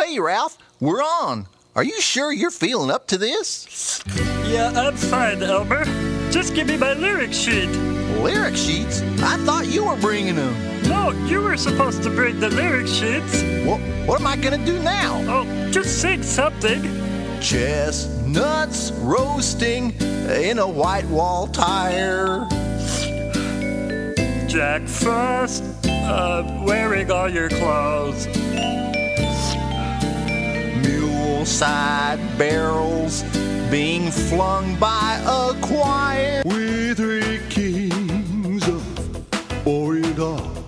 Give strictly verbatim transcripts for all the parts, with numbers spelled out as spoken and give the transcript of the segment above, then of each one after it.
Okay, Ralph, we're on. Are you sure you're feeling up to this? Yeah, I'm fine, Elmer. Just give me my lyric sheet. Lyric sheets? I thought you were bringing them. No, you were supposed to bring the lyric sheets. Well, what am I going to do now? Oh, just sing something. Chestnuts roasting in a white wall tire. Jack Frost, uh, wearing all your clothes. Mule-side barrels being flung by a choir. We three kings of Orient,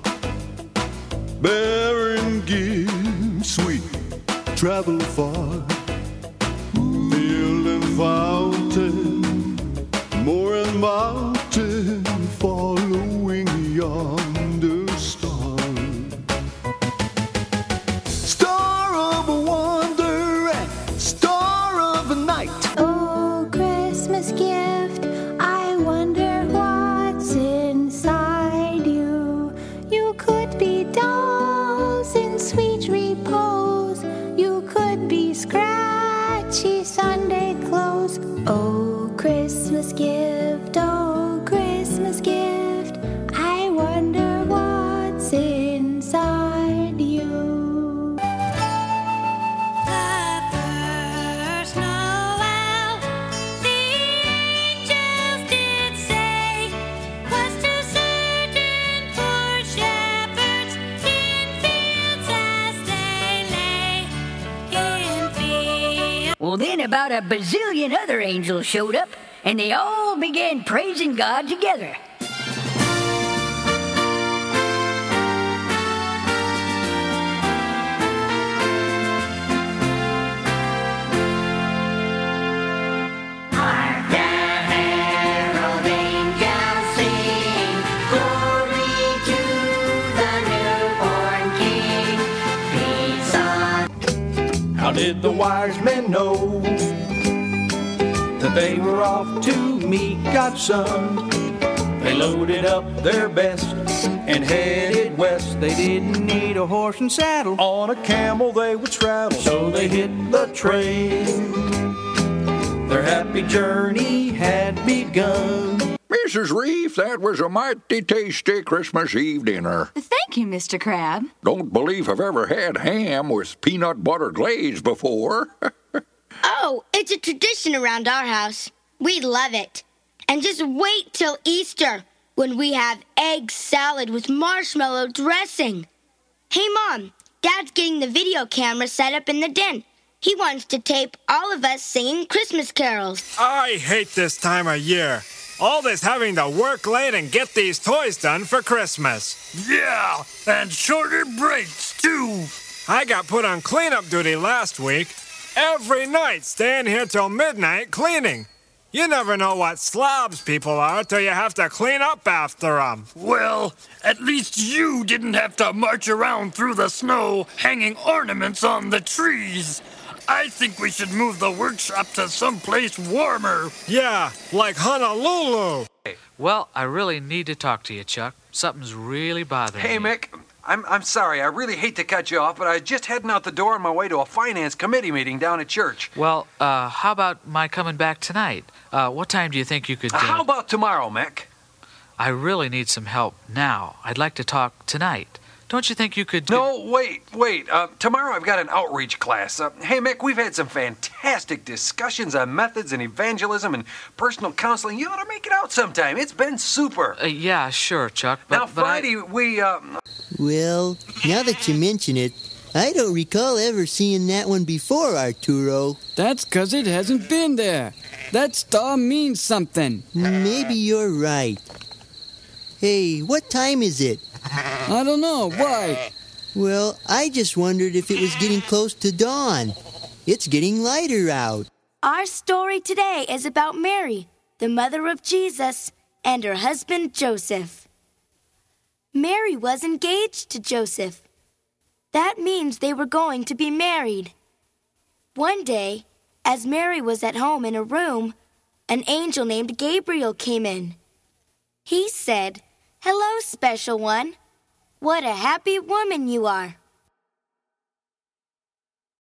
bearing gifts, we travel far. Field and fountain, moor and mountain, following yonder star. Star of a wonder and star of a night. Oh, Christmas gift, I wonder what's inside you. You could be dolls in sweet repose. You could be scratchy Sunday clothes. Oh, Christmas gift, oh, Christmas gift, I wonder what's inside you. The first Noel, the angels did say, was to certain poor shepherds in fields as they lay in fields. Well, then about a bazillion other angels showed up, and they all began praising God together. Hark the herald angels sing, glory to the newborn King. Peace on. How did the wise men know that they were off to meet God's son? They loaded up their best and headed west. They didn't need a horse and saddle, on a camel they would straddle. So they hit the train, their happy journey had begun. Missus Reef, that was a mighty tasty Christmas Eve dinner. Thank you, Mister Crab. Don't believe I've ever had ham with peanut butter glaze before. Oh, it's a tradition around our house. We love it. And just wait till Easter, when we have egg salad with marshmallow dressing. Hey, Mom, Dad's getting the video camera set up in the den. He wants to tape all of us singing Christmas carols. I hate this time of year. All this having to work late and get these toys done for Christmas. Yeah, and shorter breaks, too. I got put on cleanup duty last week. Every night, staying here till midnight cleaning. You never know what slobs people are till you have to clean up after them. Well, at least you didn't have to march around through the snow hanging ornaments on the trees. I think we should move the workshop to someplace warmer. Yeah, like Honolulu. Hey, well, I really need to talk to you, Chuck. Something's really bothering Hey, me. Mick. I'm I'm sorry. I really hate to cut you off, but I was just heading out the door on my way to a finance committee meeting down at church. Well, uh, how about my coming back tonight? Uh, what time do you think you could... Uh, Uh, how about tomorrow, Mick? I really need some help now. I'd like to talk tonight. Don't you think you could... No, wait, wait. Uh, tomorrow I've got an outreach class. Uh, hey, Mick, we've had some fantastic discussions on methods and evangelism and personal counseling. You ought to make it out sometime. It's been super. Uh, yeah, sure, Chuck. But, now, but Friday, I... we... Uh... Well, now that you mention it, I don't recall ever seeing that one before, Arturo. That's 'cause it hasn't been there. That star means something. Maybe you're right. Hey, what time is it? I don't know. Why? Well, I just wondered if it was getting close to dawn. It's getting lighter out. Our story today is about Mary, the mother of Jesus, and her husband Joseph. Mary was engaged to Joseph. That means they were going to be married. One day, as Mary was at home in a room, an angel named Gabriel came in. He said, "Hello, special one. What a happy woman you are."